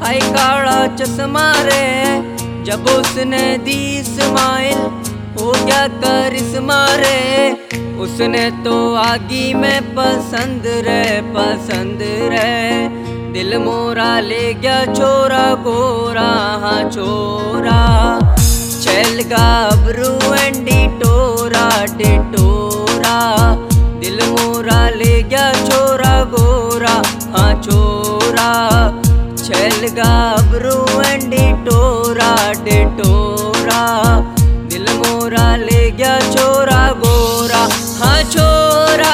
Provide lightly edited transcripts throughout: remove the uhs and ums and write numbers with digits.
आई काला चश्मा रे, जब उसने दी स्माइल हो गया करिश्मा रे। उसने तो आगी में पसंद रे, दिल मोरा ले गया छोरा गोरा, हाँ छोरा। छैल गाभरू एंडी टोरा डिटोरा, दिल मोरा ले गया छोरा गोरा, हाँ छोरा। छैल गाभरू एंडी टोरा डिटोरा, दिल मोरा ले गया छोरा गोरा, हाँ छोरा।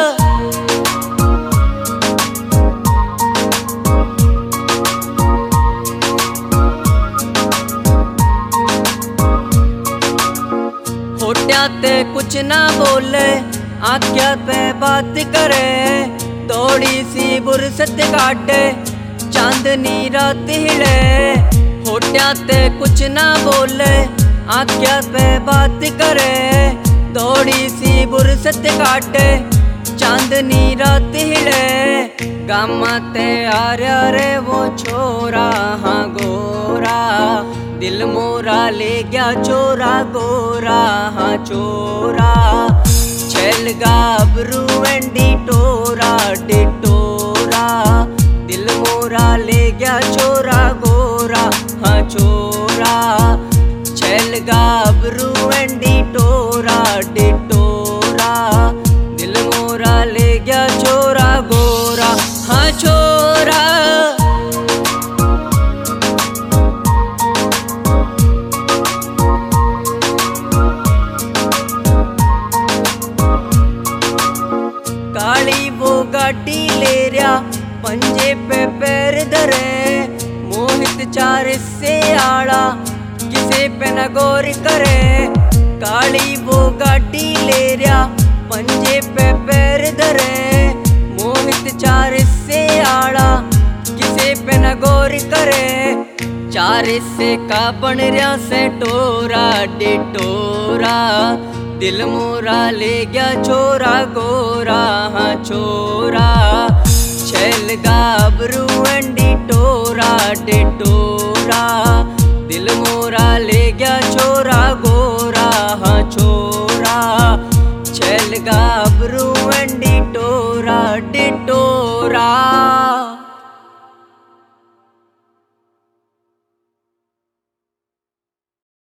होठ्या ते कुछ ना बोले, आँख्या पे बात करे, थोड़ी सी बुरसत काटे, चांदनी रात हिले। होठ्या ते कुछ ना बोले, आँख्या पे बात करे, थोड़ी सी बुरसत काटे, चांदनी रात हिले। गामा ते आर्या रे वो छोरा, हाँ गोरा, दिल मोरा ले गया छोरा गोरा, हाँ छोरा। छैल गाभरू एंडी टोरा डिटोरा, दिल मोरा ले गया छोरा गोरा, हाँ छोरा। छैल गाभरू एंडी टोरा डिटोरा, दिल मोरा ले गया छोरा गोरा, हाँ छोरा। काली वो गाड़ी ले रहा, पंजे पे पैर धरे, मोहित चार से आड़ा, किसे पे न गौर करे। काली वो गाड़ी ले रहा, पंजे पे पैर धरे, मोहित चार से आड़ा, किसे पे न गौर करे। चार से का बन रहा से टोरा डिटोरा, दिल मोरा ले गया छोरा गोरा, हाँ छोरा। छैल गाभरू एंडी टोरा डिटोरा, दिल मोरा ले